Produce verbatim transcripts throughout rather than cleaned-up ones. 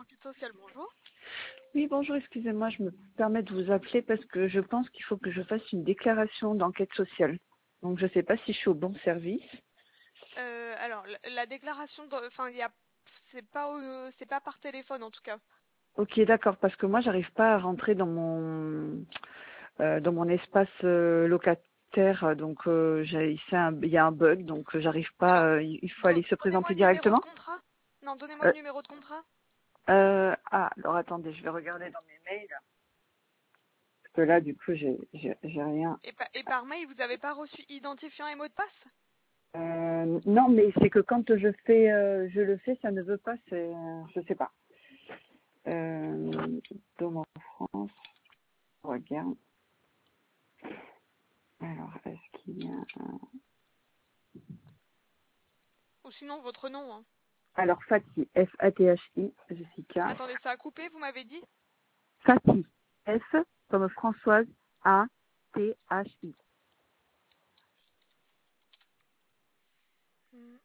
l'enquête sociale, bonjour. Oui, bonjour, excusez-moi, je me permets de vous appeler parce que je pense qu'il faut que je fasse une déclaration d'enquête sociale. Donc, je ne sais pas si je suis au bon service. Euh, alors, la, la déclaration, de- enfin, il y a, c'est pas, au- c'est pas par téléphone en tout cas. Ok, d'accord, parce que moi, j'arrive pas à rentrer dans mon euh, dans mon espace euh, locataire, donc euh, j'ai- c'est un- il y a un bug, donc euh, j'arrive pas. Alors, euh, il il faut don- aller se donnez-moi présenter le numéro de directement. contrat. Non, donnez-moi Euh, le numéro de contrat. euh, ah, alors attendez, je vais regarder dans mes mails parce que là, du coup, j'ai j'ai j'ai rien. Et, pa- et par mail, vous n'avez pas reçu identifiant et mot de passe? Euh, non, mais c'est que quand je fais, euh, je le fais, ça ne veut pas, c'est, euh, je sais pas. Euh, Dôme en France, on regarde. Alors, est-ce qu'il y a un... Ou sinon votre nom, hein. Alors, Fatih, F A T H I, Jessica. Attendez, ça a coupé, vous m'avez dit? Fatih, F comme Françoise, A T H I. Hmm.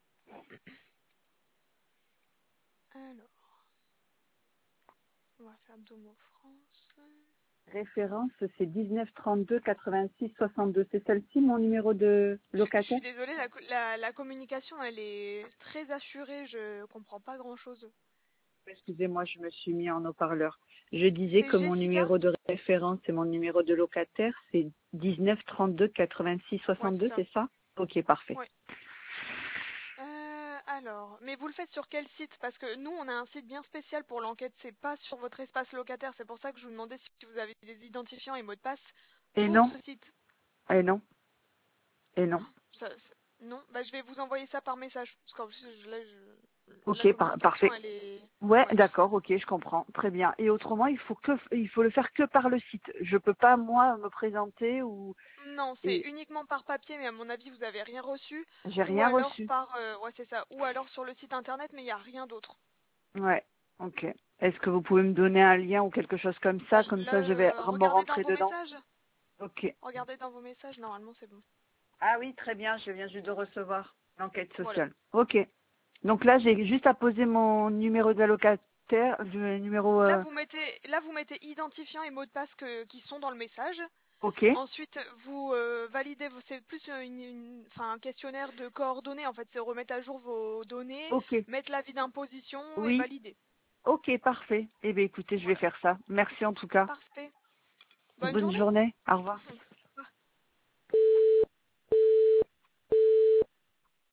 Alors, on va faire Domo France. Référence, c'est dix-neuf trente-deux quatre-vingt-six soixante-deux. C'est celle-ci, mon numéro de Je, je locataire? suis désolée, la, co- la, la communication, elle est très assurée, je comprends pas grand-chose. Excusez-moi, je me suis mis en haut-parleur. Je disais C'est que mon Jessica? numéro de référence et mon numéro de locataire, c'est dix-neuf trente-deux quatre-vingt-six Ouais, c'est soixante-deux, ça. c'est ça? Ok, parfait. Ouais. Euh, alors, mais vous le faites sur quel site? Parce que nous, on a un site bien spécial pour l'enquête, c'est pas sur votre espace locataire. C'est pour ça que je vous demandais si vous avez des identifiants et mots de passe Et pour non, ce site. et non, et non. Ça- ça- non, bah, je vais vous envoyer ça par message. Parce qu'en plus, je- là, je- la Ok, par- communication, parfait. elle est... Ouais, Ouais. d'accord, ok, je comprends. Très bien. Et autrement, il faut que, il faut le faire que par le site. Je peux pas, moi, me présenter ou, Non, c'est et uniquement par papier, mais à mon avis, vous avez rien reçu. j'ai Ou rien alors reçu. par... euh, ouais, c'est ça. Ou alors sur le site internet, mais il n'y a rien d'autre. Ouais, ok. Est-ce que vous pouvez me donner un lien ou quelque chose comme ça? Bah, Comme là, ça, je vais euh, me regardez dans rentrer vos dedans. messages. Ok. Regardez dans vos messages, normalement, c'est bon. Ah oui, très bien, je viens juste de recevoir l'enquête Voilà. sociale. Ok. Donc là, j'ai juste à poser mon numéro d'allocataire, le numéro... Là, euh, vous mettez, là, vous mettez identifiant et mot de passe que- qui sont dans le message. Ok, Ensuite, vous euh, validez, vos- c'est plus une, une- enfin, un questionnaire de coordonnées. En fait, c'est remettre à jour vos données, ok, mettre l'avis d'imposition et oui, valider. ok, parfait. Eh bien, écoutez, je vais Voilà. faire ça. Merci en tout cas. Parfait. Bonne Bonne journée. journée. Au revoir.